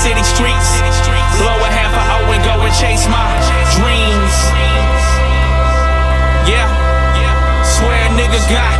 city streets. Blow a half an hour and go and chase my dreams. Yeah, swear a nigga got